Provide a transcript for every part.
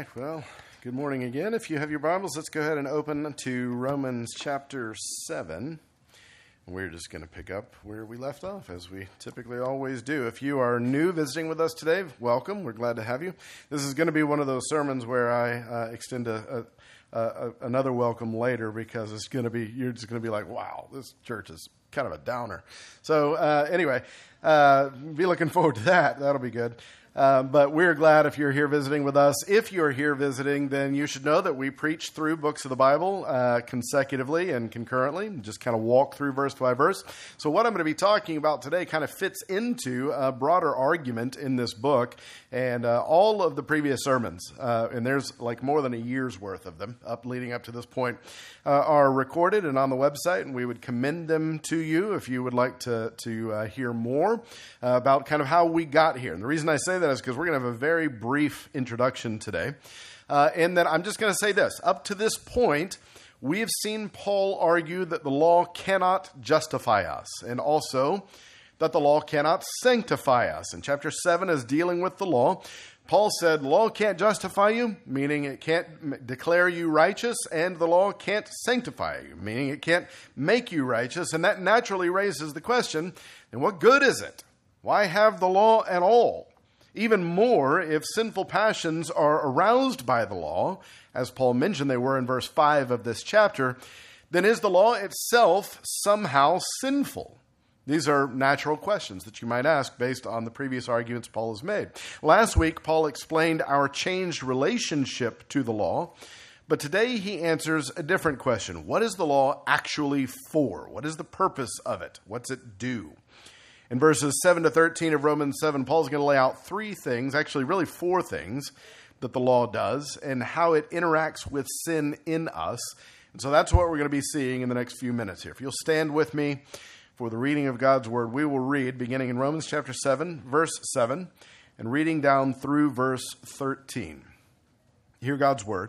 right, well, good morning again. If you have your Bibles, let's go ahead and open to Romans chapter 7. We're just going to pick up where we left off, as we typically always do. If you are new visiting with us today, welcome. We're glad to have you. This is going to be one of those sermons where I extend another welcome later, because it's going to be, you're just going to be like, wow, this church is kind of a downer. So anyway, be looking forward to that. That'll be good. But we're glad if you're here visiting with us. If you're here visiting, then you should know that we preach through books of the Bible consecutively and concurrently, just kind of walk through verse by verse. So what I'm going to be talking about today kind of fits into a broader argument in this book, and all of the previous sermons, and there's like more than a year's worth of them leading up to this point, are recorded and on the website, and we would commend them to you if you would like to hear more about kind of how we got here. And the reason I say that is because we're going to have a very brief introduction today. And then I'm just going to say this. Up to this point, we have seen Paul argue that the law cannot justify us, and also that the law cannot sanctify us. And chapter 7 is dealing with the law. Paul said the law can't justify you, meaning it can't declare you righteous, and the law can't sanctify you, meaning it can't make you righteous. And that naturally raises the question, then what good is it? Why have the law at all? Even more, if sinful passions are aroused by the law, as Paul mentioned they were in verse 5 of this chapter, then is the law itself somehow sinful? These are natural questions that you might ask based on the previous arguments Paul has made. Last week, Paul explained our changed relationship to the law, but today he answers a different question. What is the law actually for? What is the purpose of it? What's it do? In verses 7 to 13 of Romans 7, Paul's going to lay out three things, actually really four things, that the law does and how it interacts with sin in us. And so that's what we're going to be seeing in the next few minutes here. If you'll stand with me for the reading of God's Word, we will read beginning in Romans chapter 7, verse 7, and reading down through verse 13. Hear God's Word.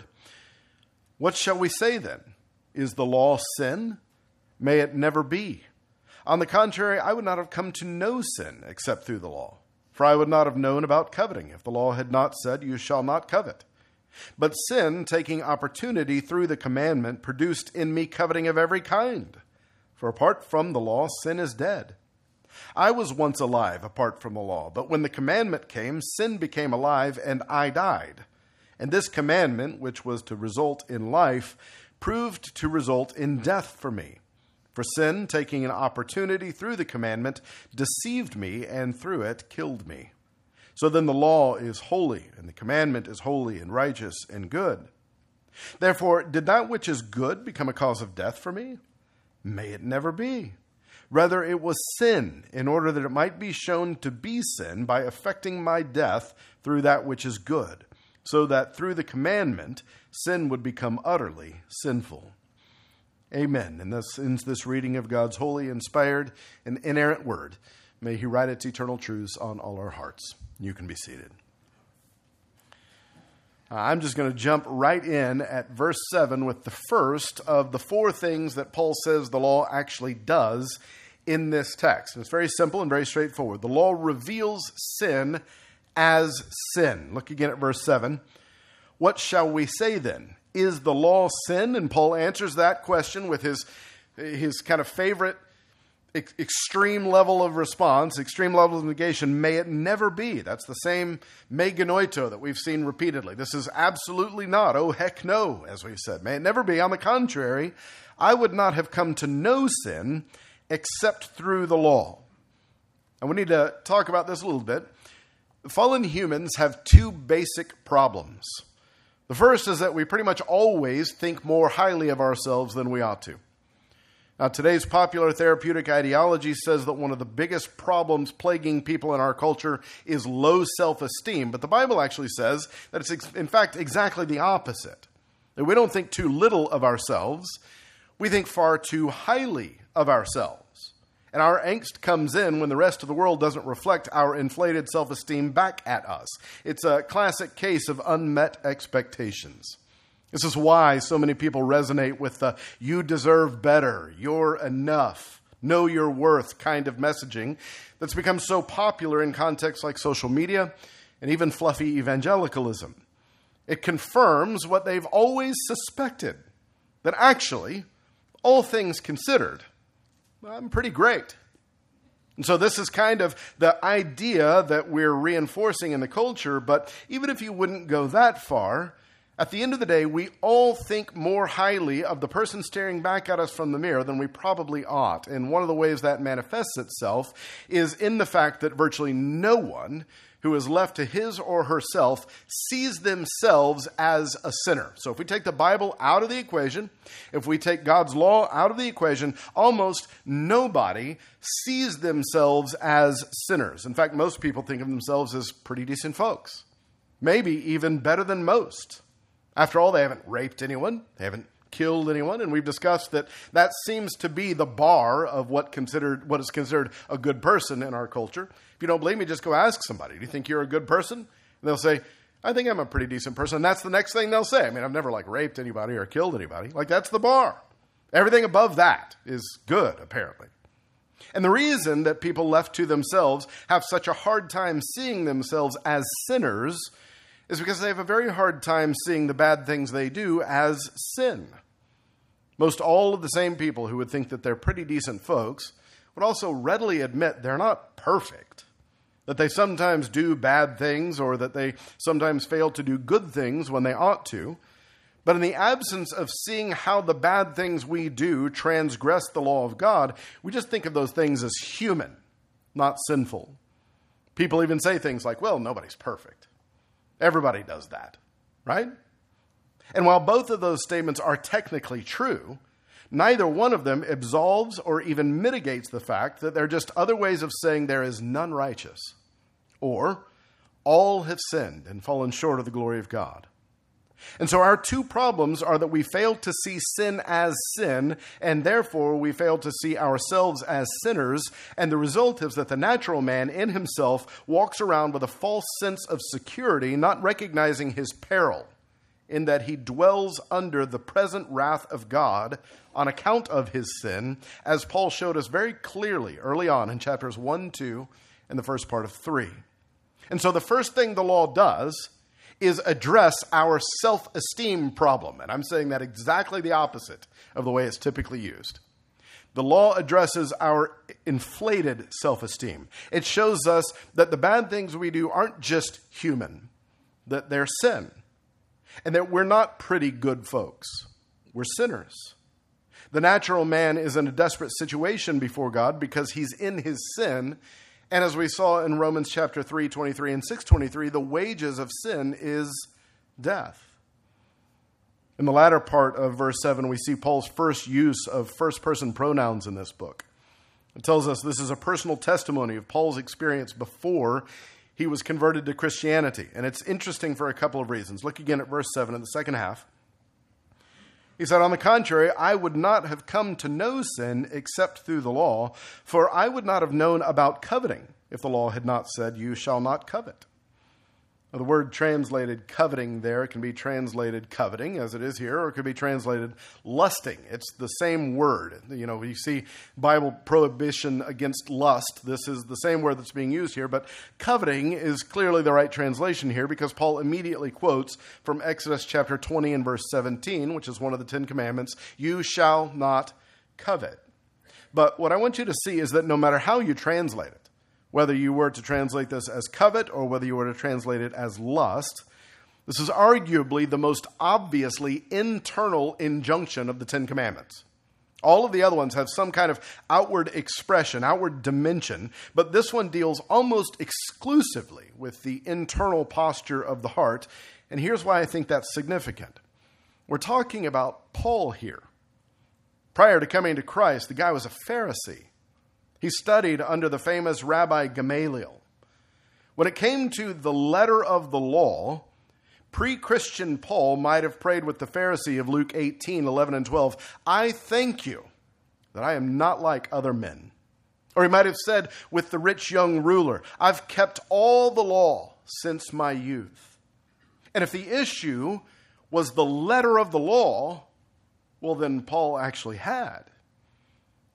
What shall we say then? Is the law sin? May it never be. On the contrary, I would not have come to know sin except through the law. For I would not have known about coveting if the law had not said, you shall not covet. But sin, taking opportunity through the commandment, produced in me coveting of every kind. For apart from the law, sin is dead. I was once alive apart from the law, but when the commandment came, sin became alive and I died. And this commandment, which was to result in life, proved to result in death for me. For sin, taking an opportunity through the commandment, deceived me, and through it killed me. So then the law is holy, and the commandment is holy and righteous and good. Therefore, did that which is good become a cause of death for me? May it never be. Rather, it was sin, in order that it might be shown to be sin by effecting my death through that which is good, so that through the commandment, sin would become utterly sinful. Amen. And this ends this reading of God's holy, inspired, and inerrant word. May he write its eternal truths on all our hearts. You can be seated. I'm just going to jump right in at verse 7 with the first of the four things that Paul says the law actually does in this text. And it's very simple and very straightforward. The law reveals sin as sin. Look again at verse 7. What shall we say then? Is the law sin? And Paul answers that question with his kind of favorite extreme level of response, extreme level of negation. May it never be. That's the same me genoito that we've seen repeatedly. This is absolutely not. Oh, heck no, as we've said. May it never be. On the contrary, I would not have come to know sin except through the law. And we need to talk about this a little bit. Fallen humans have two basic problems. The first is that we pretty much always think more highly of ourselves than we ought to. Now, today's popular therapeutic ideology says that one of the biggest problems plaguing people in our culture is low self-esteem, but the Bible actually says that it's, in fact, exactly the opposite. That we don't think too little of ourselves, we think far too highly of ourselves. And our angst comes in when the rest of the world doesn't reflect our inflated self-esteem back at us. It's a classic case of unmet expectations. This is why so many people resonate with the you deserve better, you're enough, know your worth kind of messaging that's become so popular in contexts like social media and even fluffy evangelicalism. It confirms what they've always suspected, that actually, all things considered, I'm pretty great. And so this is kind of the idea that we're reinforcing in the culture, but even if you wouldn't go that far, at the end of the day, we all think more highly of the person staring back at us from the mirror than we probably ought. And one of the ways that manifests itself is in the fact that virtually no one who is left to his or herself sees themselves as a sinner. So if we take the Bible out of the equation, if we take God's law out of the equation, almost nobody sees themselves as sinners. In fact, most people think of themselves as pretty decent folks, maybe even better than most. After all, they haven't raped anyone, they haven't killed anyone, and we've discussed that that seems to be the bar of what is considered a good person in our culture. If you don't believe me, just go ask somebody. Do you think you're a good person? And they'll say, I think I'm a pretty decent person. And that's the next thing they'll say. I mean, I've never raped anybody or killed anybody. That's the bar. Everything above that is good, apparently. And the reason that people left to themselves have such a hard time seeing themselves as sinners is because they have a very hard time seeing the bad things they do as sin. Most all of the same people who would think that they're pretty decent folks would also readily admit they're not perfect, that they sometimes do bad things or that they sometimes fail to do good things when they ought to. But in the absence of seeing how the bad things we do transgress the law of God, we just think of those things as human, not sinful. People even say things like, well, nobody's perfect. Everybody does that, right? And while both of those statements are technically true, neither one of them absolves or even mitigates the fact that they're just other ways of saying there is none righteous, or all have sinned and fallen short of the glory of God. And so our two problems are that we fail to see sin as sin, and therefore we fail to see ourselves as sinners, and the result is that the natural man in himself walks around with a false sense of security, not recognizing his peril, in that he dwells under the present wrath of God on account of his sin, as Paul showed us very clearly early on in chapters 1, 2, and the first part of 3. And so the first thing the law does is address our self-esteem problem. And I'm saying that exactly the opposite of the way it's typically used. The law addresses our inflated self-esteem. It shows us that the bad things we do aren't just human, that they're sin, and that we're not pretty good folks. We're sinners. The natural man is in a desperate situation before God because he's in his sin. And as we saw in Romans chapter 3, 23 and 6:23, the wages of sin is death. In the latter part of verse 7, we see Paul's first use of first-person pronouns in this book. It tells us this is a personal testimony of Paul's experience before he was converted to Christianity. And it's interesting for a couple of reasons. Look again at verse 7 in the second half. He said, on the contrary, I would not have come to know sin except through the law, for I would not have known about coveting if the law had not said, you shall not covet. Now, the word translated coveting there can be translated coveting, as it is here, or it could be translated lusting. It's the same word. You know, you see Bible prohibition against lust. This is the same word that's being used here, but coveting is clearly the right translation here because Paul immediately quotes from Exodus chapter 20 and verse 17, which is one of the 10 commandments, you shall not covet. But what I want you to see is that no matter how you translate it, whether you were to translate this as covet or whether you were to translate it as lust, this is arguably the most obviously internal injunction of the 10 Commandments. All of the other ones have some kind of outward expression, outward dimension, but this one deals almost exclusively with the internal posture of the heart, and here's why I think that's significant. We're talking about Paul here. Prior to coming to Christ, the guy was a Pharisee. He studied under the famous Rabbi Gamaliel. When it came to the letter of the law, pre-Christian Paul might have prayed with the Pharisee of Luke 18, 11, and 12, I thank you that I am not like other men. Or he might have said with the rich young ruler, I've kept all the law since my youth. And if the issue was the letter of the law, well, then Paul actually had.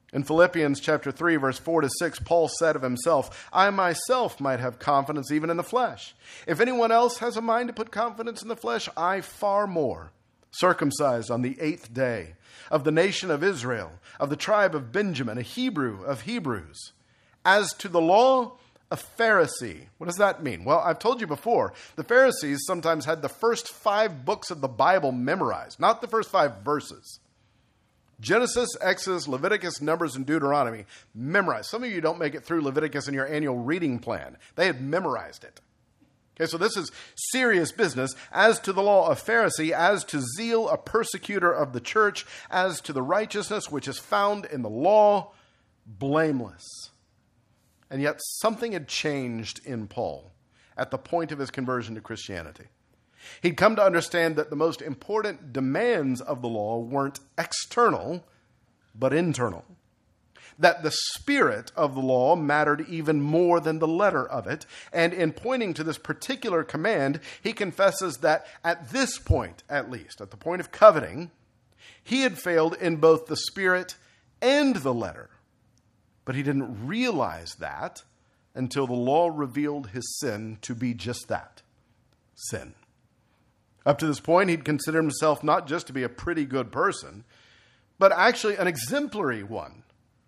In Philippians chapter 3, verse 4 to 6, Paul said of himself, I myself might have confidence even in the flesh. If anyone else has a mind to put confidence in the flesh, I far more. Circumcised on the 8th day, of the nation of Israel, of the tribe of Benjamin, a Hebrew of Hebrews. As to the law, a Pharisee. What does that mean? Well, I've told you before, the Pharisees sometimes had the first 5 books of the Bible memorized, not the first 5 verses. Genesis, Exodus, Leviticus, Numbers, and Deuteronomy memorized. Some of you don't make it through Leviticus in your annual reading plan. They had memorized it. Okay, so this is serious business. As to the law, a Pharisee. As to zeal, a persecutor of the church. As to the righteousness which is found in the law, blameless. And yet something had changed in Paul at the point of his conversion to Christianity. He'd come to understand that the most important demands of the law weren't external, but internal. That the spirit of the law mattered even more than the letter of it. And in pointing to this particular command, he confesses that at this point, at least, at the point of coveting, he had failed in both the spirit and the letter. But he didn't realize that until the law revealed his sin to be just that, sin. Up to this point, he'd considered himself not just to be a pretty good person, but actually an exemplary one.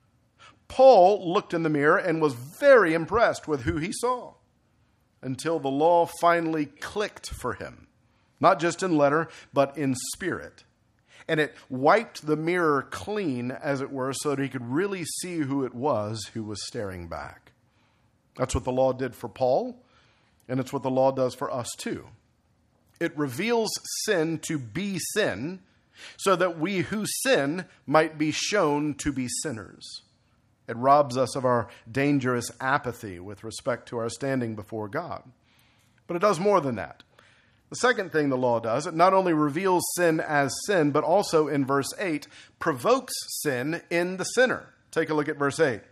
Paul looked in the mirror and was very impressed with who he saw, until the law finally clicked for him, not just in letter, but in spirit. And it wiped the mirror clean, as it were, so that he could really see who it was who was staring back. That's what the law did for Paul, and it's what the law does for us too. It reveals sin to be sin, so that we who sin might be shown to be sinners. It robs us of our dangerous apathy with respect to our standing before God. But it does more than that. The second thing the law does, it not only reveals sin as sin, but also in verse 8, provokes sin in the sinner. Take a look at verse 8.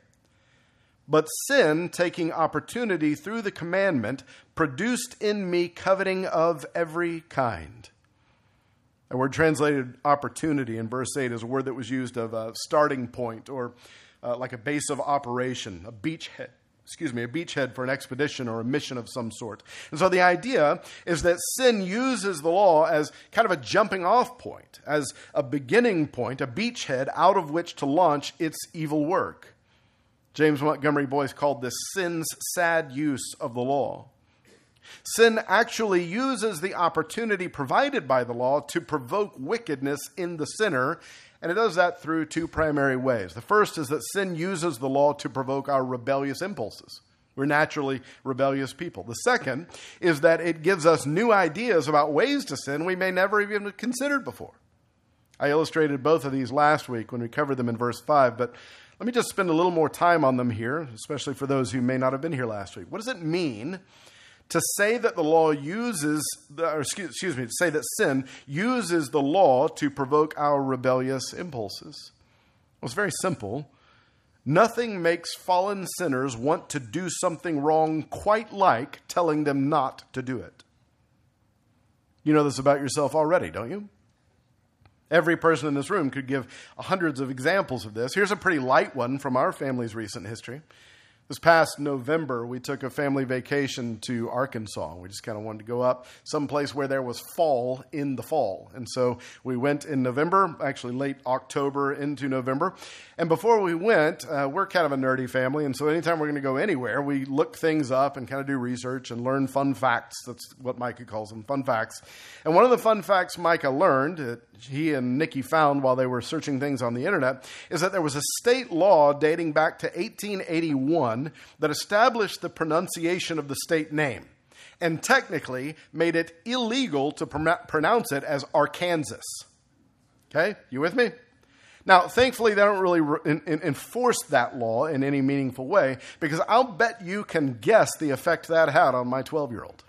But sin, taking opportunity through the commandment, produced in me coveting of every kind. The word translated opportunity in verse 8 is a word that was used of a starting point or like a base of operation, a beachhead for an expedition or a mission of some sort. And so the idea is that sin uses the law as kind of a jumping off point, as a beginning point, a beachhead out of which to launch its evil work. James Montgomery Boyce called this sin's sad use of the law. Sin actually uses the opportunity provided by the law to provoke wickedness in the sinner, and it does that through 2 primary ways. The first is that sin uses the law to provoke our rebellious impulses. We're naturally rebellious people. The second is that it gives us new ideas about ways to sin we may never even have considered before. I illustrated both of these last week when we covered them in verse 5, but let me just spend a little more time on them here, especially for those who may not have been here last week. What does it mean to say that the law uses, to say that sin uses the law to provoke our rebellious impulses? Well, it's very simple. Nothing makes fallen sinners want to do something wrong quite like telling them not to do it. You know this about yourself already, don't you? Every person in this room could give hundreds of examples of this. Here's a pretty light one from our family's recent history. This past November, we took a family vacation to Arkansas. We just kind of wanted to go up someplace where there was fall in the fall. And so we went in November, actually late October into November. And before we went, we're kind of a nerdy family. And so anytime we're going to go anywhere, we look things up and kind of do research and learn fun facts. That's what Micah calls them, fun facts. And one of the fun facts Micah learned, that he and Nikki found while they were searching things on the internet, is that there was a state law dating back to 1881 that established the pronunciation of the state name and technically made it illegal to pronounce it as Arkansas. Okay, you with me? Now, thankfully, they don't really enforce that law in any meaningful way, because I'll bet you can guess the effect that had on my 12-year-old.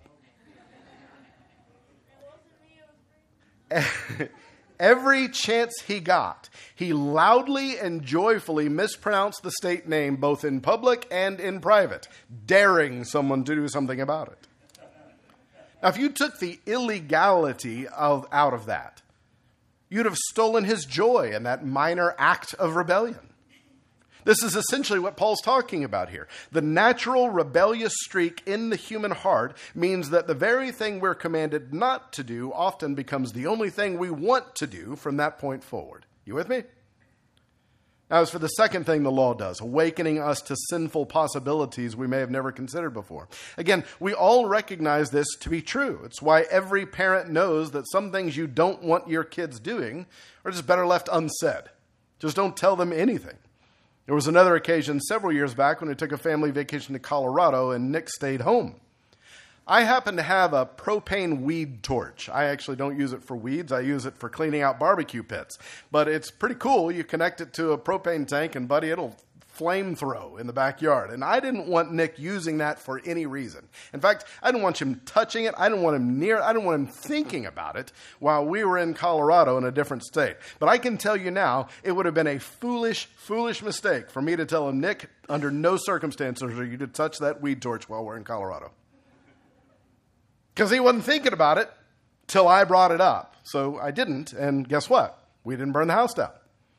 Every chance he got, he loudly and joyfully mispronounced the state name both in public and in private, daring someone to do something about it. Now, if you took the illegality out of that, you'd have stolen his joy in that minor act of rebellion. This is essentially what Paul's talking about here. The natural rebellious streak in the human heart means that the very thing we're commanded not to do often becomes the only thing we want to do from that point forward. You with me? Now, as for the second thing the law does, awakening us to sinful possibilities we may have never considered before. Again, we all recognize this to be true. It's why every parent knows that some things you don't want your kids doing are just better left unsaid. Just don't tell them anything. There was another occasion several years back when we took a family vacation to Colorado and Nick stayed home. I happen to have a propane weed torch. I actually don't use it for weeds. I use it for cleaning out barbecue pits. But it's pretty cool. You connect it to a propane tank and, buddy, it'll flamethrow in the backyard. And I didn't want Nick using that for any reason. In fact, I didn't want him touching it. I didn't want him near it. I didn't want him thinking about it while we were in Colorado in a different state. But I can tell you now, it would have been a foolish mistake for me to tell him, Nick, under no circumstances are you to touch that weed torch while we're in Colorado. Because he wasn't thinking about it till I brought it up. So I didn't, and guess what? We didn't burn the house down.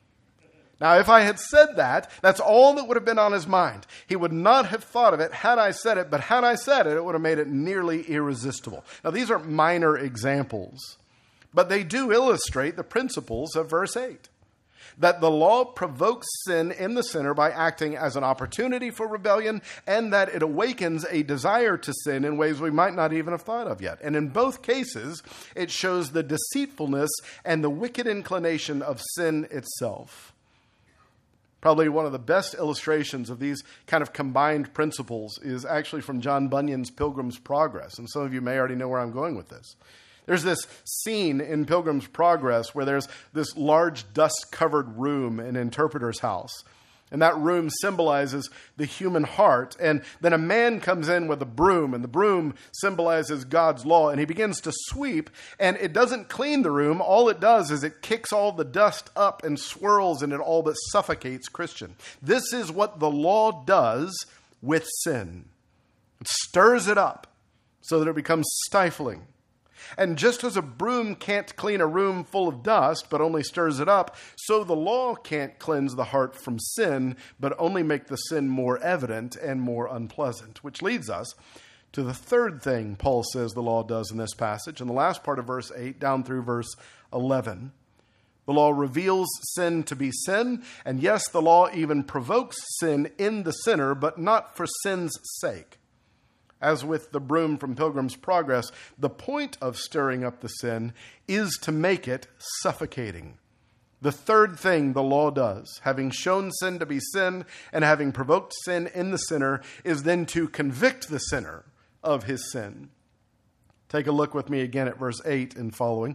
Now, if I had said that, that's all that would have been on his mind. He would not have thought of it had I said it, but had I said it, it would have made it nearly irresistible. Now, these are minor examples, but they do illustrate the principles of verse 8. That the law provokes sin in the sinner by acting as an opportunity for rebellion, and that it awakens a desire to sin in ways we might not even have thought of yet. And in both cases, it shows the deceitfulness and the wicked inclination of sin itself. Probably one of the best illustrations of these kind of combined principles is actually from John Bunyan's Pilgrim's Progress. And some of you may already know where I'm going with this. There's this scene in Pilgrim's Progress where there's this large dust-covered room in Interpreter's house. And that room symbolizes the human heart. And then a man comes in with a broom, and the broom symbolizes God's law. And he begins to sweep, and it doesn't clean the room. All it does is it kicks all the dust up and swirls, and it all but suffocates Christian. This is what the law does with sin. It stirs it up so that it becomes stifling. And just as a broom can't clean a room full of dust, but only stirs it up, so the law can't cleanse the heart from sin, but only make the sin more evident and more unpleasant. Which leads us to the third thing Paul says the law does in this passage, in the last part of verse 8 down through verse 11. The law reveals sin to be sin, and yes, the law even provokes sin in the sinner, but not for sin's sake. As with the broom from Pilgrim's Progress, the point of stirring up the sin is to make it suffocating. The third thing the law does, having shown sin to be sin and having provoked sin in the sinner, is then to convict the sinner of his sin. Take a look with me again at verse 8 and following.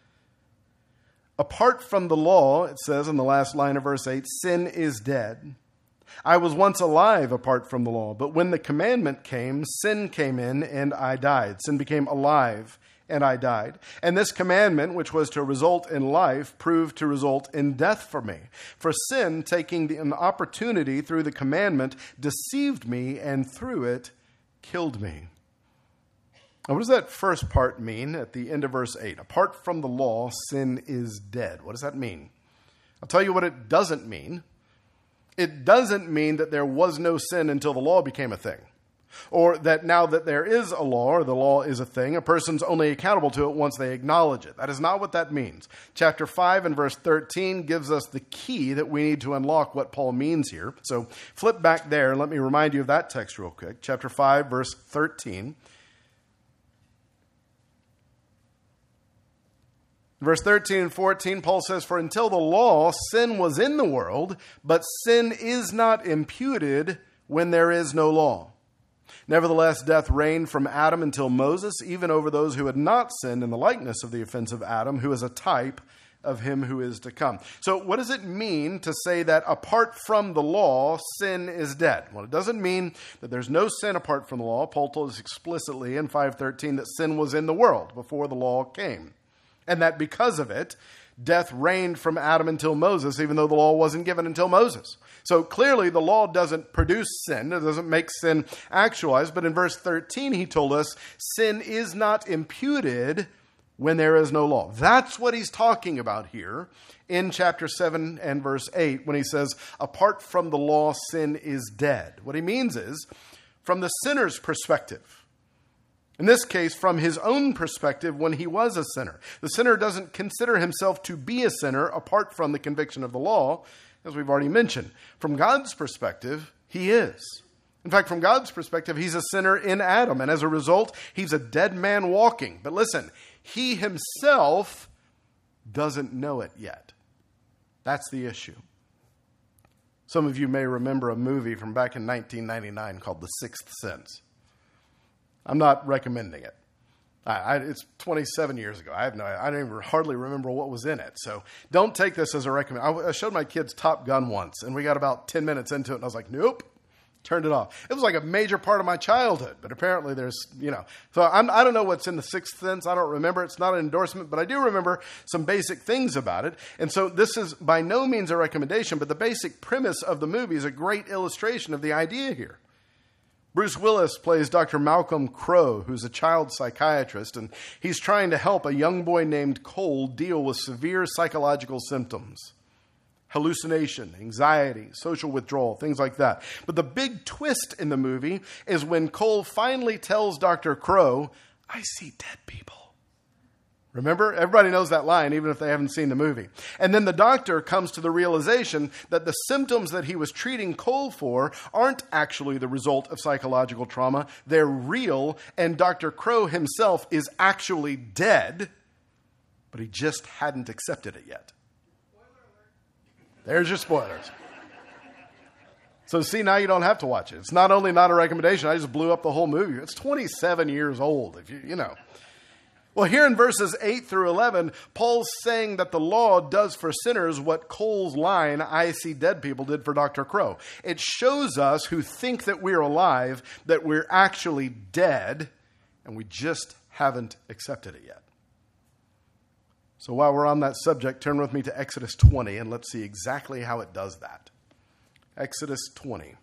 Apart from the law, it says in the last line of verse 8, sin is dead. I was once alive apart from the law, but when the commandment came, sin came in and I died. Sin became alive and I died. And this commandment, which was to result in life, proved to result in death for me. For sin, taking an opportunity through the commandment, deceived me and through it killed me. Now, what does that first part mean at the end of verse 8? Apart from the law, sin is dead. What does that mean? I'll tell you what it doesn't mean. It doesn't mean that there was no sin until the law became a thing. Or that now that there is a law, or the law is a thing, a person's only accountable to it once they acknowledge it. That is not what that means. Chapter 5 and verse 13 gives us the key that we need to unlock what Paul means here. So flip back there and let me remind you of that text real quick. Chapter 5, verse 13. Verse 13 and 14, Paul says, For until the law, sin was in the world, but sin is not imputed when there is no law. Nevertheless, death reigned from Adam until Moses, even over those who had not sinned in the likeness of the offense of Adam, who is a type of him who is to come. So what does it mean to say that apart from the law, sin is dead? Well, it doesn't mean that there's no sin apart from the law. Paul told us explicitly in 5:13 that sin was in the world before the law came. And that because of it, death reigned from Adam until Moses, even though the law wasn't given until Moses. So clearly the law doesn't produce sin. It doesn't make sin actualized. But in verse 13, he told us sin is not imputed when there is no law. That's what he's talking about here in chapter 7 and verse 8 when he says, apart from the law, sin is dead. What he means is, from the sinner's perspective, in this case, from his own perspective when he was a sinner. The sinner doesn't consider himself to be a sinner apart from the conviction of the law, as we've already mentioned. From God's perspective, he is. In fact, from God's perspective, he's a sinner in Adam, and as a result, he's a dead man walking. But listen, he himself doesn't know it yet. That's the issue. Some of you may remember a movie from back in 1999 called The Sixth Sense. I'm not recommending it. It's 27 years ago. I don't even hardly remember what was in it. So don't take this as a recommend. I showed my kids Top Gun once, and we got about 10 minutes into it, and I was like, nope. Turned it off. It was like a major part of my childhood, but apparently there's, So I don't know what's in The Sixth Sense. I don't remember. It's not an endorsement, but I do remember some basic things about it. And so this is by no means a recommendation, but the basic premise of the movie is a great illustration of the idea here. Bruce Willis plays Dr. Malcolm Crowe, who's a child psychiatrist, and he's trying to help a young boy named Cole deal with severe psychological symptoms. Hallucination, anxiety, social withdrawal, things like that. But the big twist in the movie is when Cole finally tells Dr. Crowe, I see dead people. Remember? Everybody knows that line, even if they haven't seen the movie. And then the doctor comes to the realization that the symptoms that he was treating Cole for aren't actually the result of psychological trauma. They're real, and Dr. Crowe himself is actually dead, but he just hadn't accepted it yet. There's your spoilers. So see, now you don't have to watch it. It's not only not a recommendation, I just blew up the whole movie. It's 27 years old, if you know. Well, here in verses 8 through 11, Paul's saying that the law does for sinners what Cole's line, I see dead people, did for Dr. Crowe. It shows us who think that we're alive, that we're actually dead, and we just haven't accepted it yet. So while we're on that subject, turn with me to Exodus 20, and let's see exactly how it does that. Exodus 20.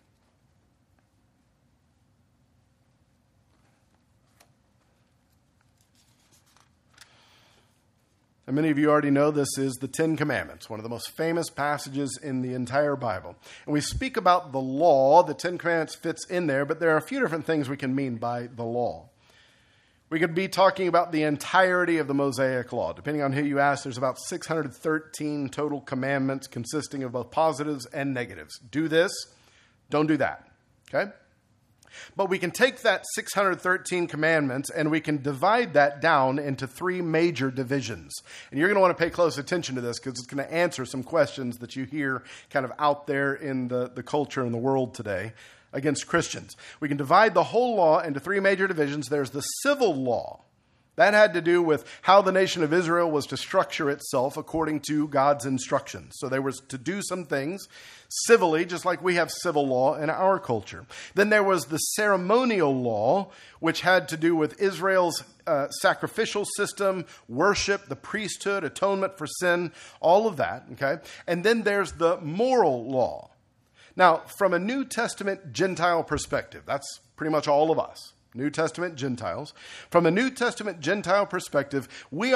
And many of you already know this is the Ten Commandments, one of the most famous passages in the entire Bible. And we speak about the law. The Ten Commandments fits in there, but there are a few different things we can mean by the law. We could be talking about the entirety of the Mosaic Law. Depending on who you ask, there's about 613 total commandments consisting of both positives and negatives. Do this, don't do that. Okay? But we can take that 613 commandments and we can divide that down into three major divisions. And you're going to want to pay close attention to this because it's going to answer some questions that you hear kind of out there in the culture and the world today against Christians. We can divide the whole law into three major divisions. There's the civil law. That had to do with how the nation of Israel was to structure itself according to God's instructions. So they were to do some things civilly, just like we have civil law in our culture. Then there was the ceremonial law, which had to do with Israel's sacrificial system, worship, the priesthood, atonement for sin, all of that. Okay? And then there's the moral law. Now, from a New Testament Gentile perspective, that's pretty much all of us. New Testament Gentiles. From a New Testament Gentile perspective, we're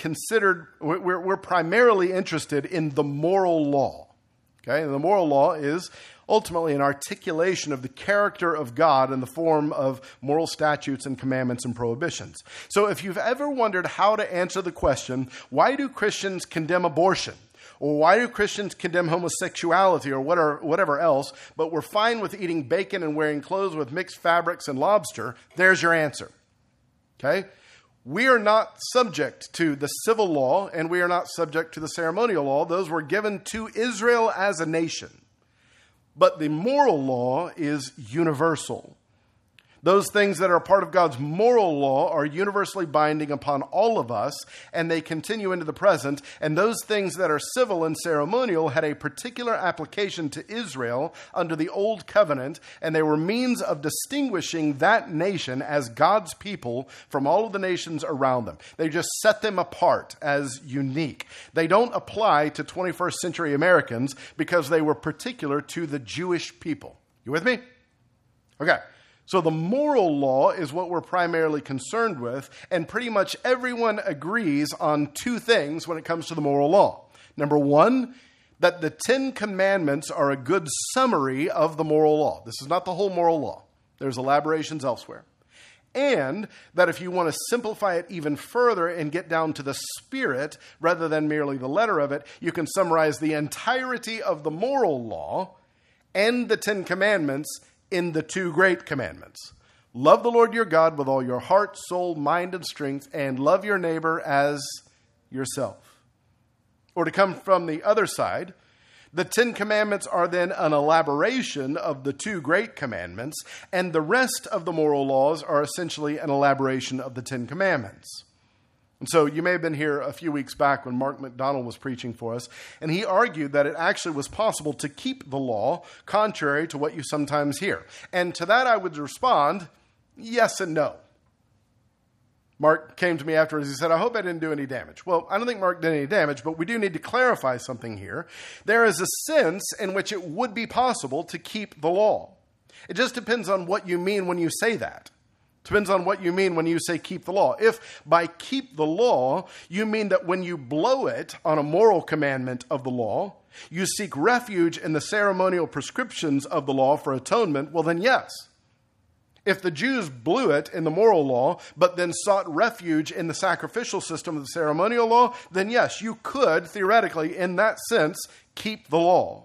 primarily interested in the moral law. Okay, and the moral law is ultimately an articulation of the character of God in the form of moral statutes and commandments and prohibitions. So if you've ever wondered how to answer the question, why do Christians condemn abortion? Or why do Christians condemn homosexuality or whatever else, but we're fine with eating bacon and wearing clothes with mixed fabrics and lobster? There's your answer. Okay? We are not subject to the civil law, and we are not subject to the ceremonial law. Those were given to Israel as a nation. But the moral law is universal. Those things that are a part of God's moral law are universally binding upon all of us, and they continue into the present. And those things that are civil and ceremonial had a particular application to Israel under the Old Covenant, and they were means of distinguishing that nation as God's people from all of the nations around them. They just set them apart as unique. They don't apply to 21st century Americans because they were particular to the Jewish people. You with me? Okay. So the moral law is what we're primarily concerned with, and pretty much everyone agrees on two things when it comes to the moral law. Number one, that the 10 Commandments are a good summary of the moral law. This is not the whole moral law. There's elaborations elsewhere. And that if you want to simplify it even further and get down to the spirit rather than merely the letter of it, you can summarize the entirety of the moral law and the 10 Commandments in the 2 great commandments. Love the Lord your God with all your heart, soul, mind, and strength, and love your neighbor as yourself. Or to come from the other side, the 10 Commandments are then an elaboration of the 2 great commandments, and the rest of the moral laws are essentially an elaboration of the 10 Commandments. And so you may have been here a few weeks back when Mark McDonald was preaching for us, and he argued that it actually was possible to keep the law contrary to what you sometimes hear. And to that I would respond, yes and no. Mark came to me afterwards. He said, I hope I didn't do any damage. Well, I don't think Mark did any damage, but we do need to clarify something here. There is a sense in which it would be possible to keep the law. It just depends on what you mean when you say that. Depends on what you mean when you say keep the law. If by keep the law, you mean that when you blow it on a moral commandment of the law, you seek refuge in the ceremonial prescriptions of the law for atonement, well then yes. If the Jews blew it in the moral law, but then sought refuge in the sacrificial system of the ceremonial law, then yes, you could, theoretically, in that sense, keep the law.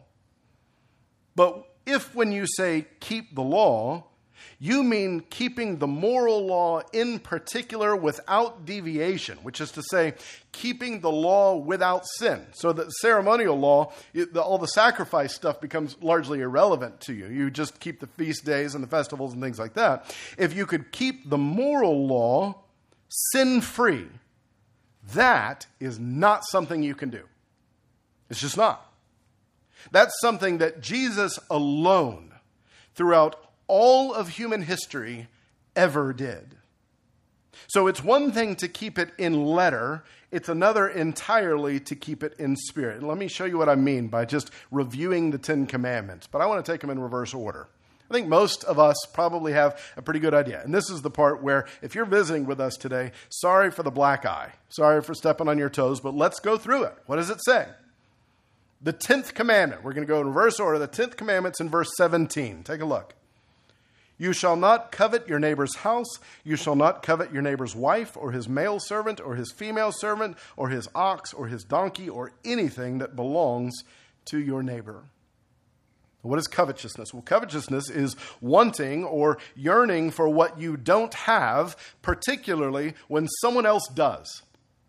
But if when you say keep the law, you mean keeping the moral law in particular without deviation, which is to say, keeping the law without sin. So that ceremonial law, all the sacrifice stuff becomes largely irrelevant to you. You just keep the feast days and the festivals and things like that. If you could keep the moral law sin-free, that is not something you can do. It's just not. That's something that Jesus alone, throughout all of human history, ever did. So it's one thing to keep it in letter. It's another entirely to keep it in spirit. And let me show you what I mean by just reviewing the 10 Commandments. But I want to take them in reverse order. I think most of us probably have a pretty good idea. And this is the part where, if you're visiting with us today, sorry for the black eye. Sorry for stepping on your toes, but let's go through it. What does it say? The 10th commandment. We're going to go in reverse order. The 10th commandment's in verse 17. Take a look. You shall not covet your neighbor's house. You shall not covet your neighbor's wife, or his male servant, or his female servant, or his ox, or his donkey, or anything that belongs to your neighbor. What is covetousness? Well, covetousness is wanting or yearning for what you don't have, particularly when someone else does.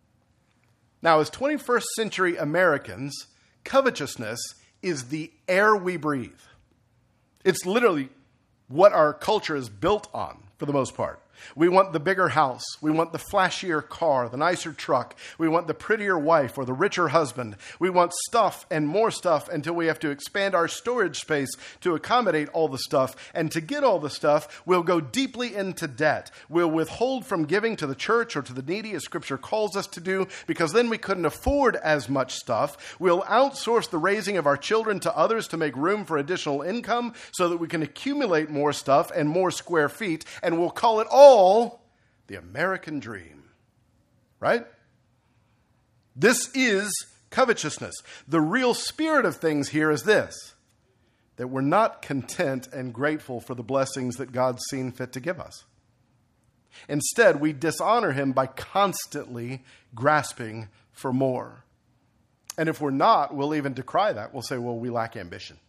Now, as 21st century Americans, covetousness is the air we breathe. It's literally what our culture is built on, for the most part. We want the bigger house. We want the flashier car, the nicer truck. We want the prettier wife or the richer husband. We want stuff and more stuff until we have to expand our storage space to accommodate all the stuff. And to get all the stuff, we'll go deeply into debt. We'll withhold from giving to the church or to the needy, as Scripture calls us to do, because then we couldn't afford as much stuff. We'll outsource the raising of our children to others to make room for additional income so that we can accumulate more stuff and more square feet, and we'll call it all the American dream, right? This is covetousness. The real spirit of things here is this, that we're not content and grateful for the blessings that God's seen fit to give us. Instead, we dishonor him by constantly grasping for more. And if we're not, we'll even decry that. We'll say, well, we lack ambition,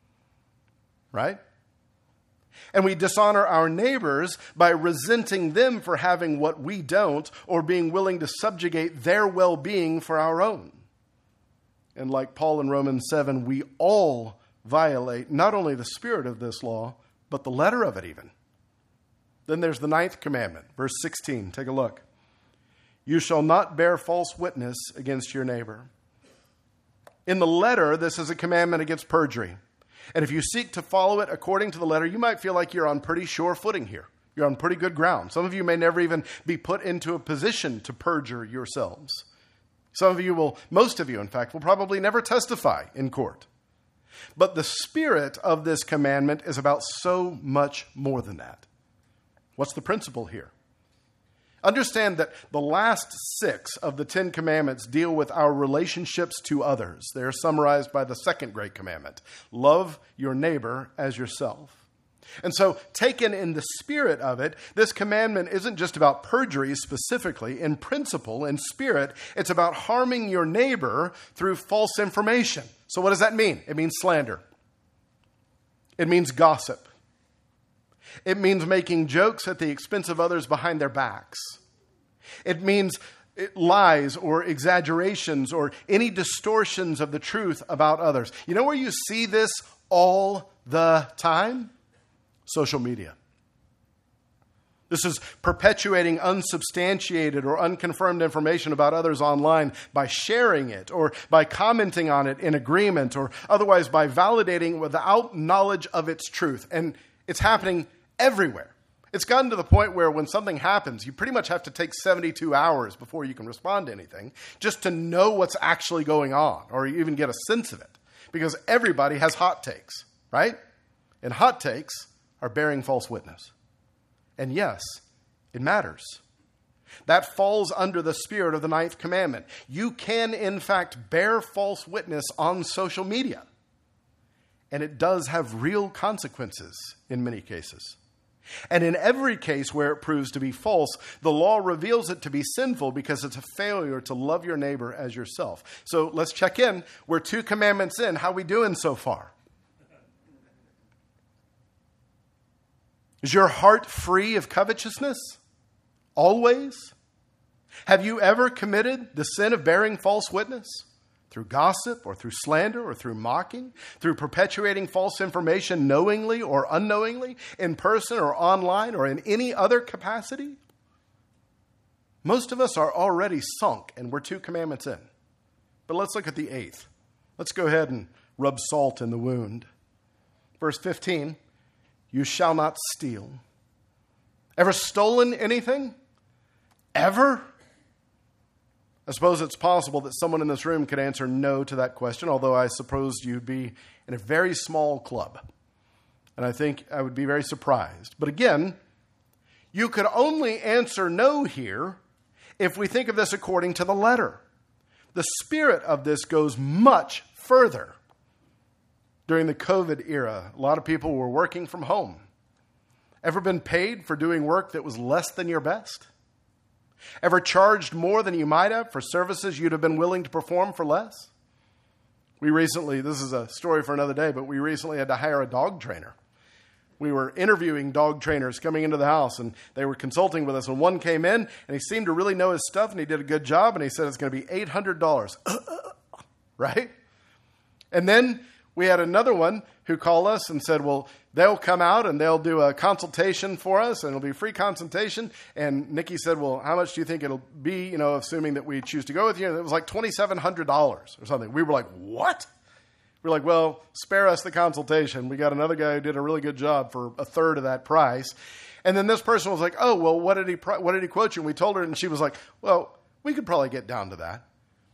right? And we dishonor our neighbors by resenting them for having what we don't, or being willing to subjugate their well-being for our own. And like Paul in Romans 7, we all violate not only the spirit of this law, but the letter of it even. Then there's the 9th commandment, verse 16. Take a look. You shall not bear false witness against your neighbor. In the letter, this is a commandment against perjury. And if you seek to follow it according to the letter, you might feel like you're on pretty sure footing here. You're on pretty good ground. Some of you may never even be put into a position to perjure yourselves. Some of you will, most of you, in fact, will probably never testify in court. But the spirit of this commandment is about so much more than that. What's the principle here? Understand that the last 6 of the 10 commandments deal with our relationships to others. They are summarized by the second great commandment. Love your neighbor as yourself. And so, taken in the spirit of it, this commandment isn't just about perjury specifically. In principle, in spirit, it's about harming your neighbor through false information. So what does that mean? It means slander. It means gossip. It means making jokes at the expense of others behind their backs. It means lies or exaggerations or any distortions of the truth about others. You know where you see this all the time? Social media. This is perpetuating unsubstantiated or unconfirmed information about others online by sharing it or by commenting on it in agreement or otherwise by validating without knowledge of its truth. And it's happening everywhere. It's gotten to the point where when something happens, you pretty much have to take 72 hours before you can respond to anything just to know what's actually going on or even get a sense of it. Because everybody has hot takes, right? And hot takes are bearing false witness. And yes, it matters. That falls under the spirit of the 9th commandment. You can, in fact, bear false witness on social media. And it does have real consequences in many cases. And in every case where it proves to be false, the law reveals it to be sinful because it's a failure to love your neighbor as yourself. So let's check in. We're 2 commandments in. How we doing so far? Is your heart free of covetousness? Always? Have you ever committed the sin of bearing false witness? Through gossip or through slander or through mocking? Through perpetuating false information knowingly or unknowingly? In person or online or in any other capacity? Most of us are already sunk and we're 2 commandments in. But let's look at the 8th. Let's go ahead and rub salt in the wound. Verse 15. You shall not steal. Ever stolen anything? Ever? I suppose it's possible that someone in this room could answer no to that question, although I suppose you'd be in a very small club. And I think I would be very surprised. But again, you could only answer no here if we think of this according to the letter. The spirit of this goes much further. During the COVID era, a lot of people were working from home. Ever been paid for doing work that was less than your best? Ever charged more than you might have for services you'd have been willing to perform for less? We recently, this is a story for another day, but we recently had to hire a dog trainer. We were interviewing dog trainers coming into the house, and they were consulting with us. And one came in, and he seemed to really know his stuff, and he did a good job, and he said it's going to be $800. Right? And then we had another one who called us and said, well, they'll come out and they'll do a consultation for us and it'll be a free consultation. And Nikki said, well, how much do you think it'll be, assuming that we choose to go with you? And it was like $2,700 or something. We were like, what? We're like, well, spare us the consultation. We got another guy who did a really good job for a third of that price. And then this person was like, oh, well, what did he quote you? And we told her, and she was like, well, we could probably get down to that.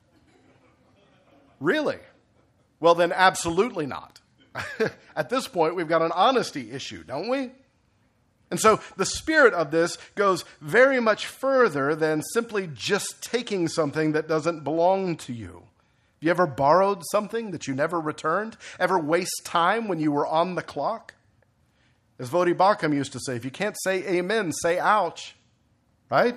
Really? Well, then absolutely not. At this point, we've got an honesty issue, don't we? And so the spirit of this goes very much further than simply just taking something that doesn't belong to you. Have you ever borrowed something that you never returned? Ever waste time when you were on the clock? As Vodi Bakum used to say, if you can't say amen, say ouch. Right?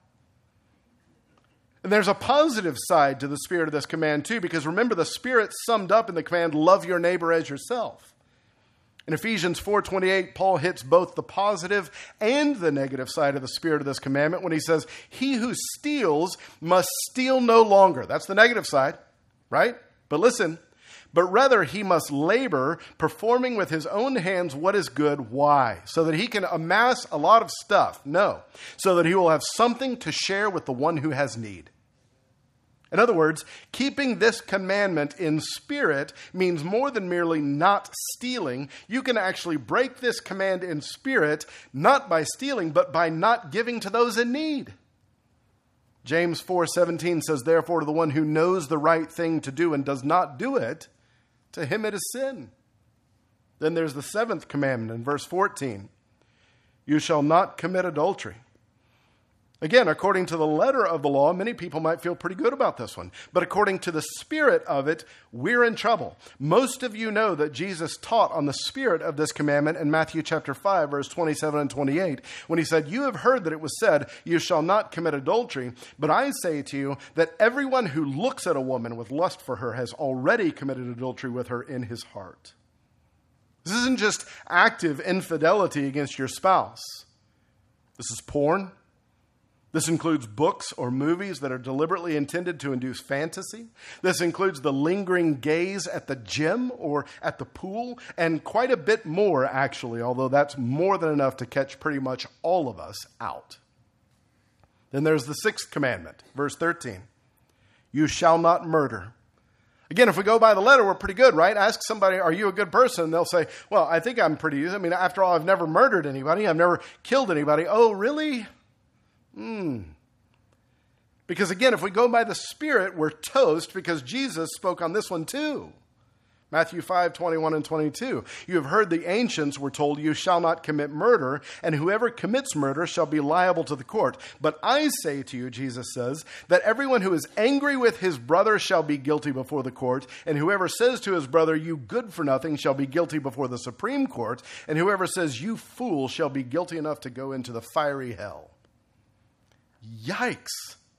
And there's a positive side to the spirit of this command too, because remember, the spirit summed up in the command, love your neighbor as yourself. In Ephesians 4:28, Paul hits both the positive and the negative side of the spirit of this commandment when he says, he who steals must steal no longer. That's the negative side, right? But listen, but rather he must labor, performing with his own hands what is good. Why? So that he can amass a lot of stuff? No. So that he will have something to share with the one who has need. In other words, keeping this commandment in spirit means more than merely not stealing. You can actually break this command in spirit, not by stealing, but by not giving to those in need. James 4:17 says, therefore, to the one who knows the right thing to do and does not do it, to him it is sin. Then there's the 7th commandment in verse 14. You shall not commit adultery. Again, according to the letter of the law, many people might feel pretty good about this one. But according to the spirit of it, we're in trouble. Most of you know that Jesus taught on the spirit of this commandment in Matthew chapter 5, verse 27 and 28, when he said, "You have heard that it was said, 'You shall not commit adultery.' But I say to you that everyone who looks at a woman with lust for her has already committed adultery with her in his heart." This isn't just active infidelity against your spouse. This is porn. This includes books or movies that are deliberately intended to induce fantasy. This includes the lingering gaze at the gym or at the pool, and quite a bit more, actually, although that's more than enough to catch pretty much all of us out. Then there's the sixth commandment, verse 13. You shall not murder. Again, if we go by the letter, we're pretty good, right? Ask somebody, are you a good person? And they'll say, well, I think I'm pretty good. I mean, after all, I've never murdered anybody. I've never killed anybody. Oh, really? Because again, if we go by the Spirit, we're toast because Jesus spoke on this one too. Matthew 5, 21 and 22. You have heard the ancients were told, you shall not commit murder, and whoever commits murder shall be liable to the court. But I say to you, Jesus says, that everyone who is angry with his brother shall be guilty before the court, and whoever says to his brother, you good for nothing, shall be guilty before the Supreme Court, and whoever says, you fool, shall be guilty enough to go into the fiery hell. Yikes.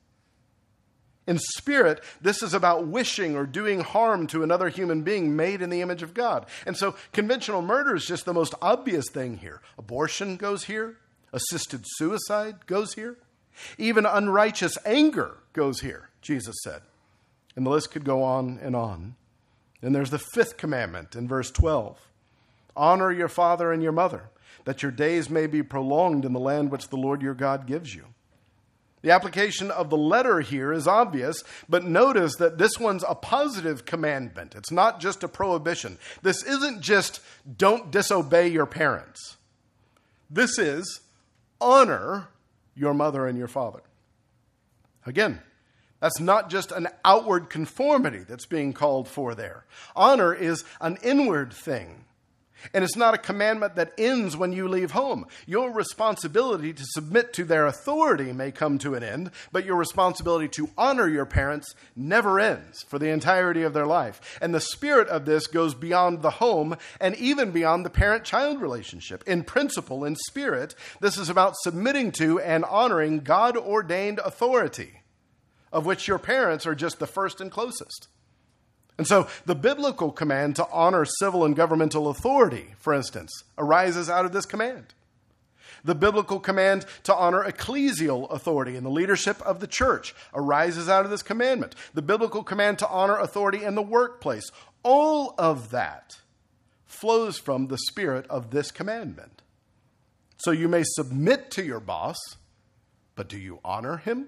In spirit, this is about wishing or doing harm to another human being made in the image of God. And so conventional murder is just the most obvious thing here. Abortion goes here. Assisted suicide goes here. Even unrighteous anger goes here, Jesus said. And the list could go on and on. Then there's the fifth commandment in verse 12. Honor your father and your mother, that your days may be prolonged in the land which the Lord your God gives you. The application of the letter here is obvious, but notice that this one's a positive commandment. It's not just a prohibition. This isn't just don't disobey your parents. This is honor your mother and your father. Again, that's not just an outward conformity that's being called for there. Honor is an inward thing. And it's not a commandment that ends when you leave home. Your responsibility to submit to their authority may come to an end, but your responsibility to honor your parents never ends for the entirety of their life. And the spirit of this goes beyond the home and even beyond the parent-child relationship. In principle, in spirit, this is about submitting to and honoring God-ordained authority, of which your parents are just the first and closest. And so the biblical command to honor civil and governmental authority, for instance, arises out of this command. The biblical command to honor ecclesial authority in the leadership of the church arises out of this commandment. The biblical command to honor authority in the workplace, all of that flows from the spirit of this commandment. So you may submit to your boss, but do you honor him?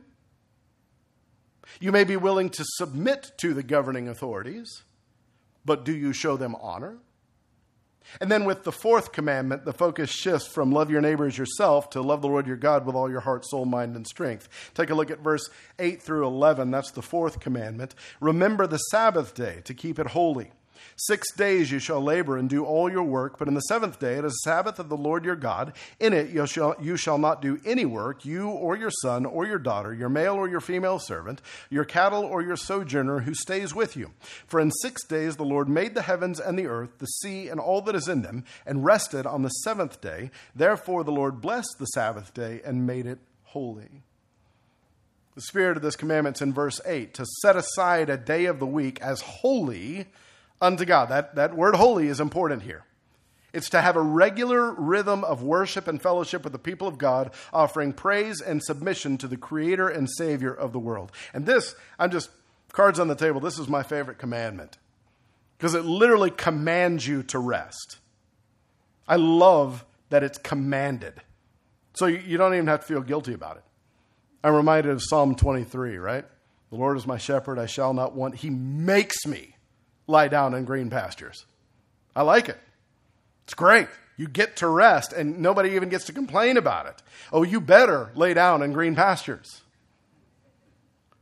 You may be willing to submit to the governing authorities, but do you show them honor? And then with the fourth commandment, the focus shifts from love your neighbor as yourself to love the Lord your God with all your heart, soul, mind, and strength. Take a look at verse 8 through 11. That's the fourth commandment. Remember the Sabbath day to keep it holy. 6 days you shall labor and do all your work, but in the seventh day it is the Sabbath of the Lord your God. In it you shall not do any work, you or your son or your daughter, your male or your female servant, your cattle or your sojourner who stays with you. For in 6 days the Lord made the heavens and the earth, the sea and all that is in them, and rested on the seventh day. Therefore the Lord blessed the Sabbath day and made it holy. The spirit of this commandment is in verse 8, to set aside a day of the week as holy unto God. That word holy is important here. It's to have a regular rhythm of worship and fellowship with the people of God, offering praise and submission to the Creator and Savior of the world. And this, I'm just, cards on the table, this is my favorite commandment. Because it literally commands you to rest. I love that it's commanded. So you don't even have to feel guilty about it. I'm reminded of Psalm 23, right? The Lord is my shepherd, I shall not want. He makes me lie down in green pastures. I like it. It's great. You get to rest and nobody even gets to complain about it. Oh, you better lay down in green pastures.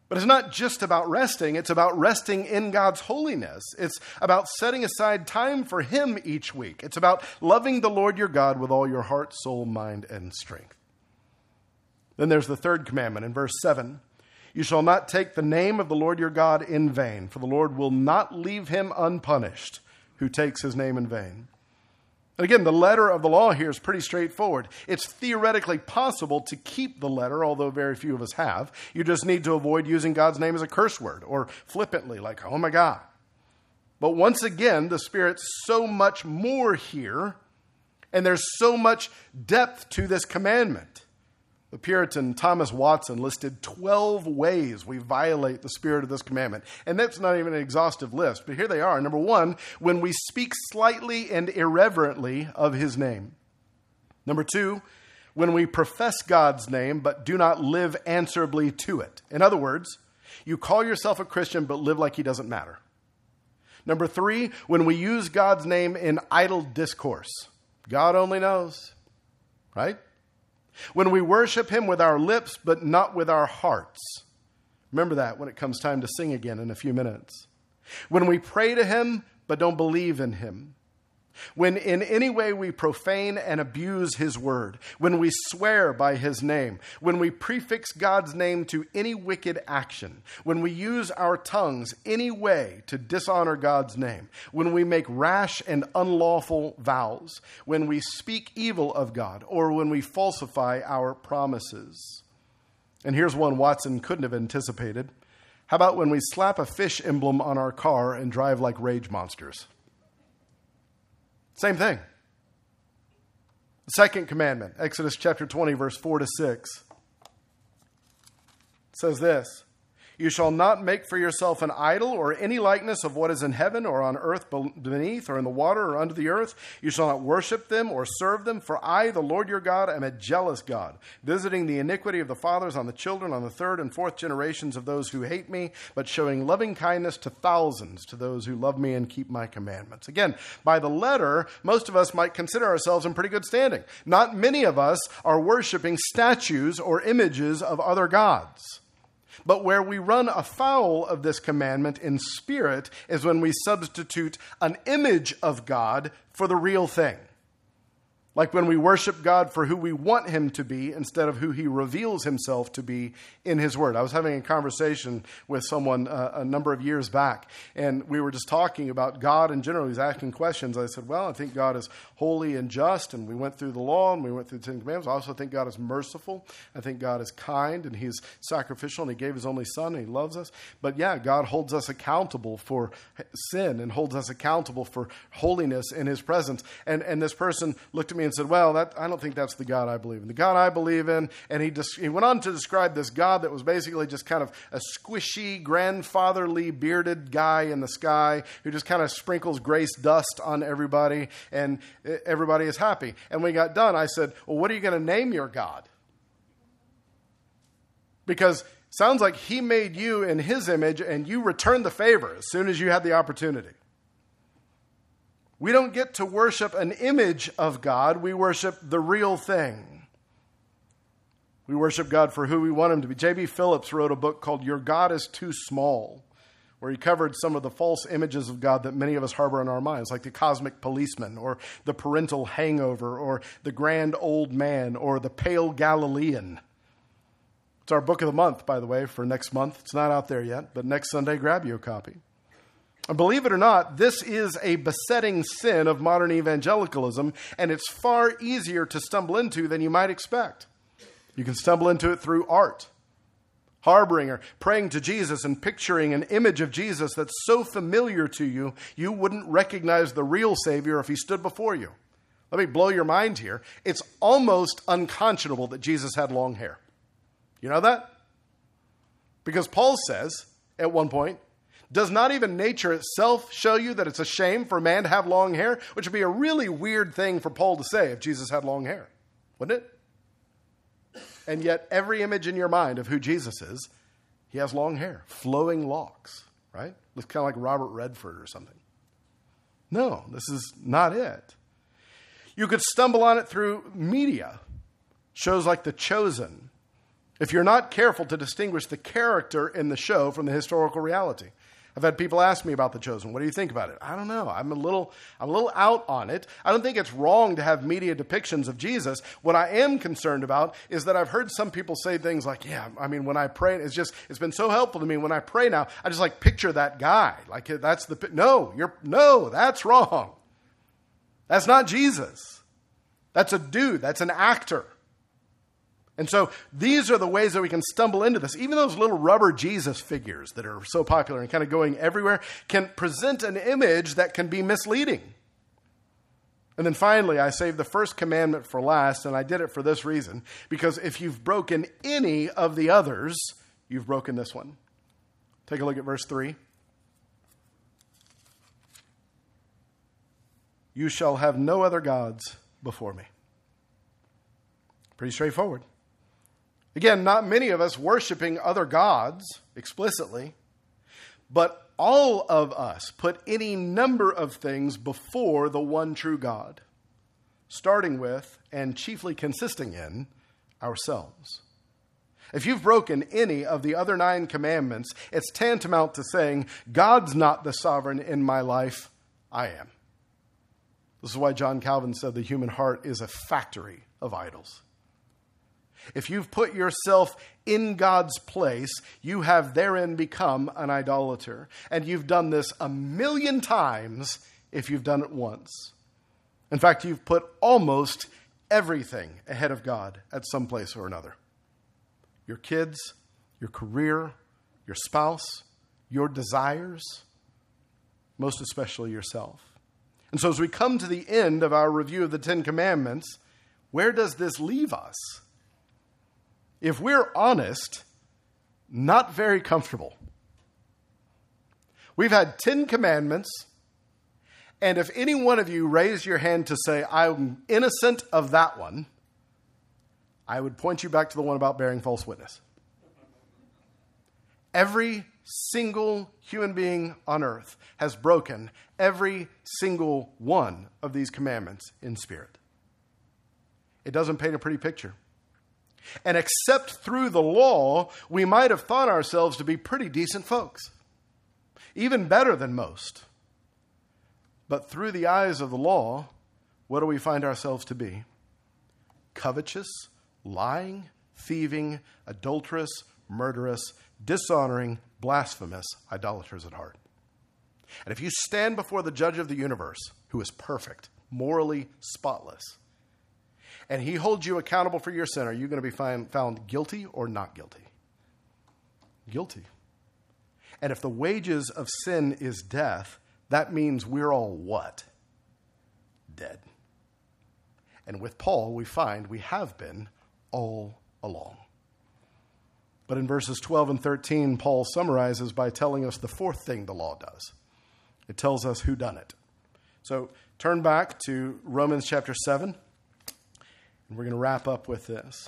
But it's not just about resting. It's about resting in God's holiness. It's about setting aside time for Him each week. It's about loving the Lord your God with all your heart, soul, mind, and strength. Then there's the third commandment in verse 7. You shall not take the name of the Lord your God in vain, for the Lord will not leave him unpunished who takes his name in vain. And again, the letter of the law here is pretty straightforward. It's theoretically possible to keep the letter, although very few of us have. You just need to avoid using God's name as a curse word or flippantly, like, oh my God. But once again, the Spirit's so much more here, and there's so much depth to this commandment. The Puritan Thomas Watson listed 12 ways we violate the spirit of this commandment. And that's not even an exhaustive list, but here they are. Number 1, when we speak slightly and irreverently of his name. Number 2, when we profess God's name but do not live answerably to it. In other words, you call yourself a Christian but live like he doesn't matter. Number 3, when we use God's name in idle discourse. God only knows, right? When we worship him with our lips, but not with our hearts. Remember that when it comes time to sing again in a few minutes. When we pray to him, but don't believe in him. When in any way we profane and abuse his word. When we swear by his name. When we prefix God's name to any wicked action. When we use our tongues any way to dishonor God's name. When we make rash and unlawful vows. When we speak evil of God. Or when we falsify our promises. And here's one Watson couldn't have anticipated. How about when we slap a fish emblem on our car and drive like rage monsters? Same thing. The second commandment, Exodus chapter 20, verse 4 to 6, says this. You shall not make for yourself an idol or any likeness of what is in heaven or on earth beneath or in the water or under the earth. You shall not worship them or serve them, for I, the Lord your God, am a jealous God, visiting the iniquity of the fathers on the children, on the third and fourth generations of those who hate me, but showing loving kindness to thousands, to those who love me and keep my commandments. Again, by the letter, most of us might consider ourselves in pretty good standing. Not many of us are worshiping statues or images of other gods. But where we run afoul of this commandment in spirit is when we substitute an image of God for the real thing. Like when we worship God for who we want him to be instead of who he reveals himself to be in his word. I was having a conversation with someone a number of years back, and we were just talking about God in general. He was asking questions. I said, well, I think God is holy and just, and we went through the law, and we went through the Ten Commandments. I also think God is merciful. I think God is kind, and he's sacrificial, and he gave his only son, and he loves us. But yeah, God holds us accountable for sin and holds us accountable for holiness in his presence. And this person looked at me and said, well, I don't think that's the God I believe in. The God I believe in, and he went on to describe this God that was basically just kind of a squishy, grandfatherly, bearded guy in the sky who just kind of sprinkles grace dust on everybody, and everybody is happy. And when we got done, I said, well, what are you going to name your God? Because it sounds like he made you in his image, and you returned the favor as soon as you had the opportunity. We don't get to worship an image of God. We worship the real thing. We worship God for who we want him to be. J.B. Phillips wrote a book called Your God is Too Small, where he covered some of the false images of God that many of us harbor in our minds, like the cosmic policeman, or the parental hangover, or the grand old man, or the pale Galilean. It's our book of the month, by the way, for next month. It's not out there yet, but next Sunday, grab you a copy. And believe it or not, this is a besetting sin of modern evangelicalism, and it's far easier to stumble into than you might expect. You can stumble into it through art, harboring or praying to Jesus and picturing an image of Jesus that's so familiar to you, you wouldn't recognize the real Savior if he stood before you. Let me blow your mind here. It's almost unconscionable that Jesus had long hair. You know that? Because Paul says, at one point, does not even nature itself show you that it's a shame for a man to have long hair? Which would be a really weird thing for Paul to say if Jesus had long hair, wouldn't it? And yet every image in your mind of who Jesus is, he has long hair, flowing locks, right? Looks kind of like Robert Redford or something. No, this is not it. You could stumble on it through media. Shows like The Chosen, if you're not careful to distinguish the character in the show from the historical reality. I've had people ask me about The Chosen. What do you think about it? I don't know. I'm a little out on it. I don't think it's wrong to have media depictions of Jesus. What I am concerned about is that I've heard some people say things like, when I pray, it's been so helpful to me. When I pray now, I just picture that guy. No, that's wrong. That's not Jesus. That's a dude. That's an actor. And so these are the ways that we can stumble into this. Even those little rubber Jesus figures that are so popular and kind of going everywhere can present an image that can be misleading. And then finally, I saved the first commandment for last, and I did it for this reason. Because if you've broken any of the others, you've broken this one. Take a look at verse 3. You shall have no other gods before me. Pretty straightforward. Again, not many of us worshiping other gods explicitly, but all of us put any number of things before the one true God, starting with and chiefly consisting in ourselves. If you've broken any of the other 9 commandments, it's tantamount to saying, God's not the sovereign in my life, I am. This is why John Calvin said the human heart is a factory of idols. If you've put yourself in God's place, you have therein become an idolater. And you've done this 1,000,000 times if you've done it once. In fact, you've put almost everything ahead of God at some place or another. Your kids, your career, your spouse, your desires, most especially yourself. And so as we come to the end of our review of the 10 Commandments, where does this leave us? If we're honest, not very comfortable. We've had 10 commandments, and if any one of you raised your hand to say, I'm innocent of that one, I would point you back to the one about bearing false witness. Every single human being on earth has broken every single one of these commandments in spirit. It doesn't paint a pretty picture. And except through the law, we might have thought ourselves to be pretty decent folks. Even better than most. But through the eyes of the law, what do we find ourselves to be? Covetous, lying, thieving, adulterous, murderous, dishonoring, blasphemous, idolaters at heart. And if you stand before the judge of the universe, who is perfect, morally spotless, and he holds you accountable for your sin, are you going to be found guilty or not guilty? Guilty. And if the wages of sin is death, that means we're all what? Dead. And with Paul, we find we have been all along. But in verses 12 and 13, Paul summarizes by telling us the fourth thing the law does. It tells us who done it. So turn back to Romans chapter 7. And we're going to wrap up with this.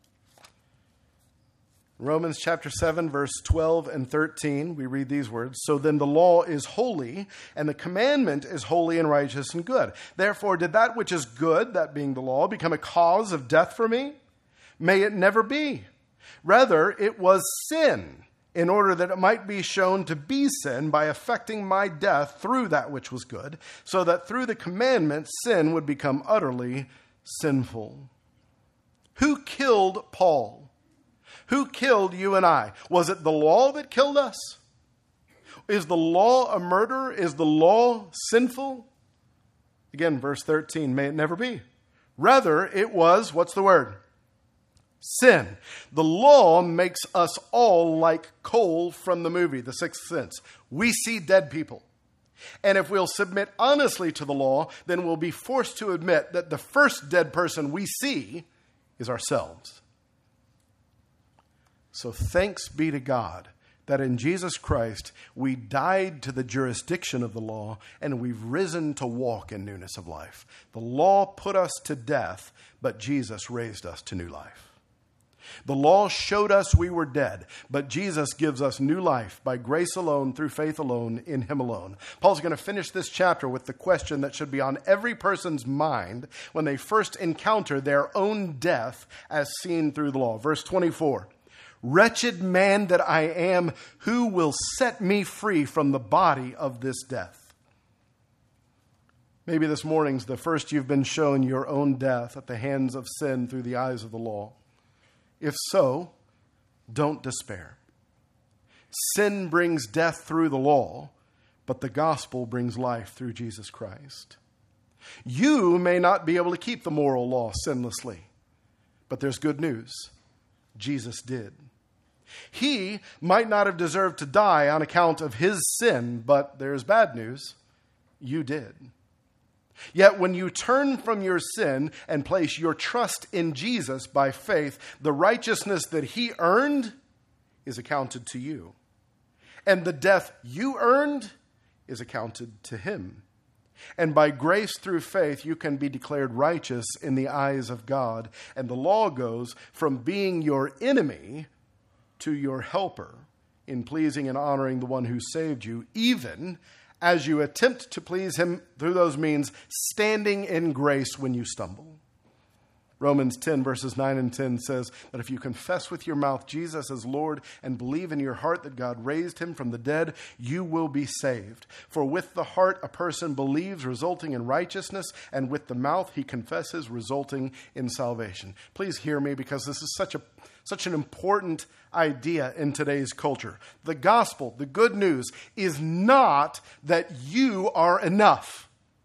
Romans chapter 7, verse 12 and 13, we read these words. So then the law is holy, and the commandment is holy and righteous and good. Therefore, did that which is good, that being the law, become a cause of death for me? May it never be. Rather, it was sin, in order that it might be shown to be sin by effecting my death through that which was good, so that through the commandment sin would become utterly sinful. Who killed Paul? Who killed you and I? Was it the law that killed us? Is the law a murderer? Is the law sinful? Again, verse 13, may it never be. Rather, it was, what's the word? Sin. The law makes us all like Cole from the movie, The Sixth Sense. We see dead people. And if we'll submit honestly to the law, then we'll be forced to admit that the first dead person we see is ourselves. So thanks be to God that in Jesus Christ we died to the jurisdiction of the law and we've risen to walk in newness of life. The law put us to death, but Jesus raised us to new life. The law showed us we were dead, but Jesus gives us new life by grace alone, through faith alone, in him alone. Paul's going to finish this chapter with the question that should be on every person's mind when they first encounter their own death as seen through the law. Verse 24, Wretched man that I am, who will set me free from the body of this death? Maybe this morning's the first you've been shown your own death at the hands of sin through the eyes of the law. If so, don't despair. Sin brings death through the law, but the gospel brings life through Jesus Christ. You may not be able to keep the moral law sinlessly, but there's good news. Jesus did. He might not have deserved to die on account of his sin, but there's bad news. You did. Yet when you turn from your sin and place your trust in Jesus by faith, the righteousness that he earned is accounted to you. And the death you earned is accounted to him. And by grace through faith, you can be declared righteous in the eyes of God. And the law goes from being your enemy to your helper in pleasing and honoring the one who saved you, even as you attempt to please him through those means, standing in grace when you stumble. Romans 10 verses 9 and 10 says that if you confess with your mouth Jesus as Lord and believe in your heart that God raised him from the dead, you will be saved. For with the heart a person believes, resulting in righteousness, and with the mouth he confesses, resulting in salvation. Please hear me, because this is such an important idea in today's culture. The gospel, the good news, is not that you are enough.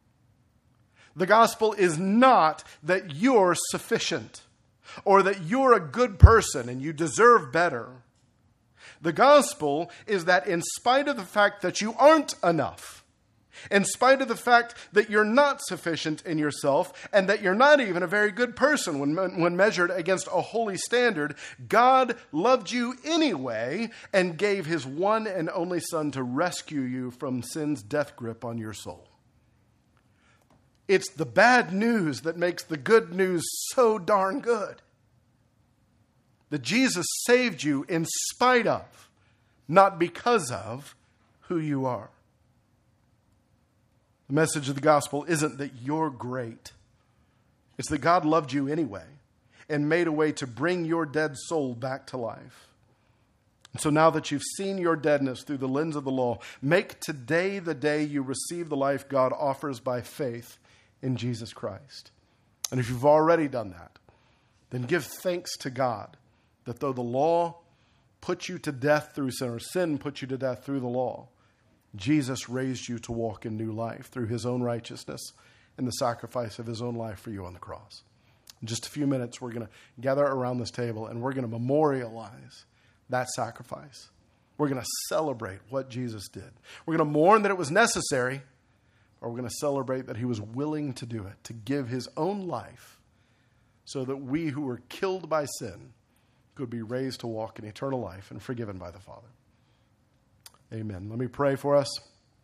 The gospel is not that you're sufficient or that you're a good person and you deserve better. The gospel is that in spite of the fact that you aren't enough, in spite of the fact that you're not sufficient in yourself and that you're not even a very good person when measured against a holy standard, God loved you anyway and gave his one and only Son to rescue you from sin's death grip on your soul. It's the bad news that makes the good news so darn good. That Jesus saved you in spite of, not because of, who you are. The message of the gospel isn't that you're great. It's that God loved you anyway and made a way to bring your dead soul back to life. And so now that you've seen your deadness through the lens of the law, make today the day you receive the life God offers by faith in Jesus Christ. And if you've already done that, then give thanks to God that though the law put you to death through sin, or sin put you to death through the law, Jesus raised you to walk in new life through his own righteousness and the sacrifice of his own life for you on the cross. In just a few minutes, we're going to gather around this table and we're going to memorialize that sacrifice. We're going to celebrate what Jesus did. We're going to mourn that it was necessary, or we're going to celebrate that he was willing to do it, to give his own life so that we who were killed by sin could be raised to walk in eternal life and forgiven by the Father. Amen. Let me pray for us.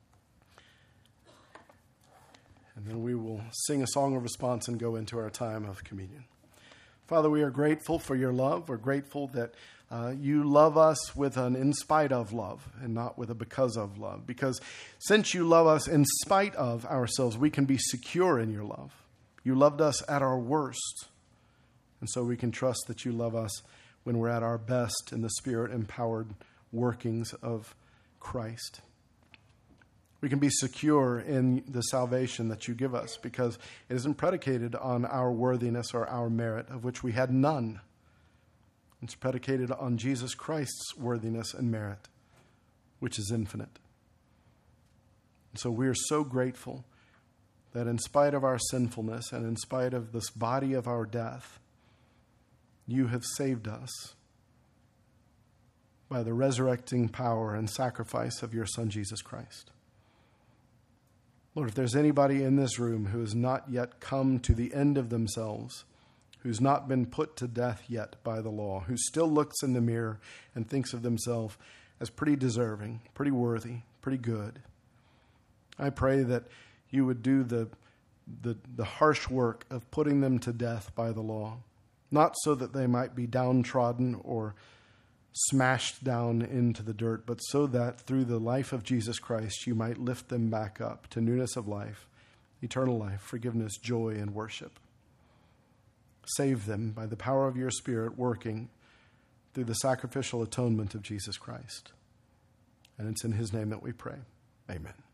And then we will sing a song of response and go into our time of communion. Father, we are grateful for your love. We're grateful that you love us with an in spite of love and not with a because of love. Because since you love us in spite of ourselves, we can be secure in your love. You loved us at our worst. And so we can trust that you love us when we're at our best in the Spirit-empowered workings of Christ. We can be secure in the salvation that you give us because it isn't predicated on our worthiness or our merit, of which we had none. It's predicated on Jesus Christ's worthiness and merit, which is infinite. And so we are so grateful that in spite of our sinfulness and in spite of this body of our death, you have saved us by the resurrecting power and sacrifice of your Son, Jesus Christ. Lord, if there's anybody in this room who has not yet come to the end of themselves, who's not been put to death yet by the law, who still looks in the mirror and thinks of themselves as pretty deserving, pretty worthy, pretty good, I pray that you would do the harsh work of putting them to death by the law, not so that they might be downtrodden or smashed down into the dirt, but so that through the life of Jesus Christ, you might lift them back up to newness of life, eternal life, forgiveness, joy, and worship. Save them by the power of your Spirit working through the sacrificial atonement of Jesus Christ. And it's in his name that we pray. Amen.